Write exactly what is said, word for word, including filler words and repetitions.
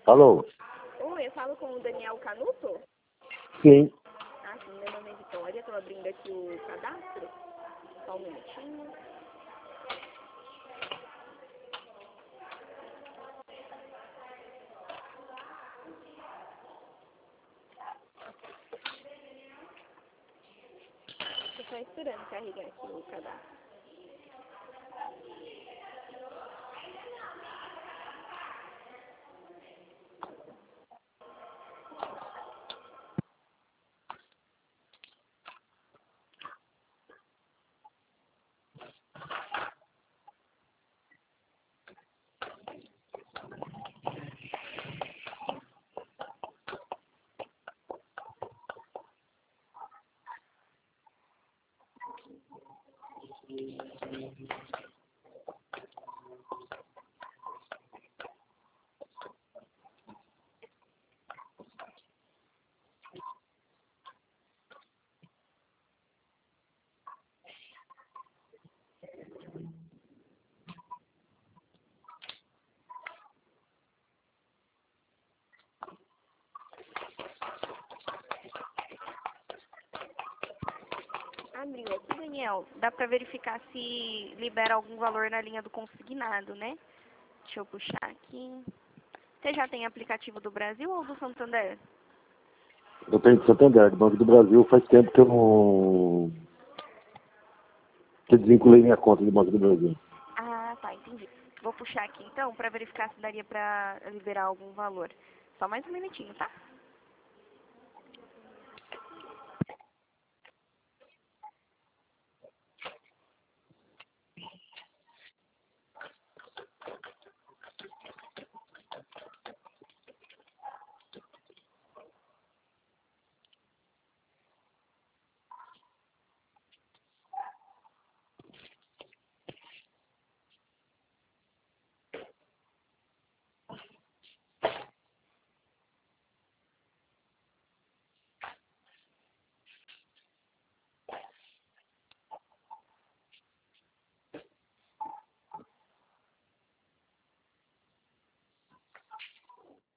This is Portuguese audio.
Alô? Oi, eu falo com o Daniel Canuto? Sim. Ah, sim, meu nome é Vitória, estou abrindo aqui o cadastro. Só um minutinho. Estou só esperando carregar aqui o cadastro. Abriu aqui, Daniel. Dá para verificar se libera algum valor na linha do consignado, né? Deixa eu puxar aqui. Você já tem aplicativo do Brasil ou do Santander? Eu tenho de Santander, do Banco do Brasil. Faz tempo que eu não... que eu desvinculei minha conta do Banco do Brasil. Ah, tá, entendi. Vou puxar aqui então para verificar se daria para liberar algum valor. Só mais um minutinho, tá?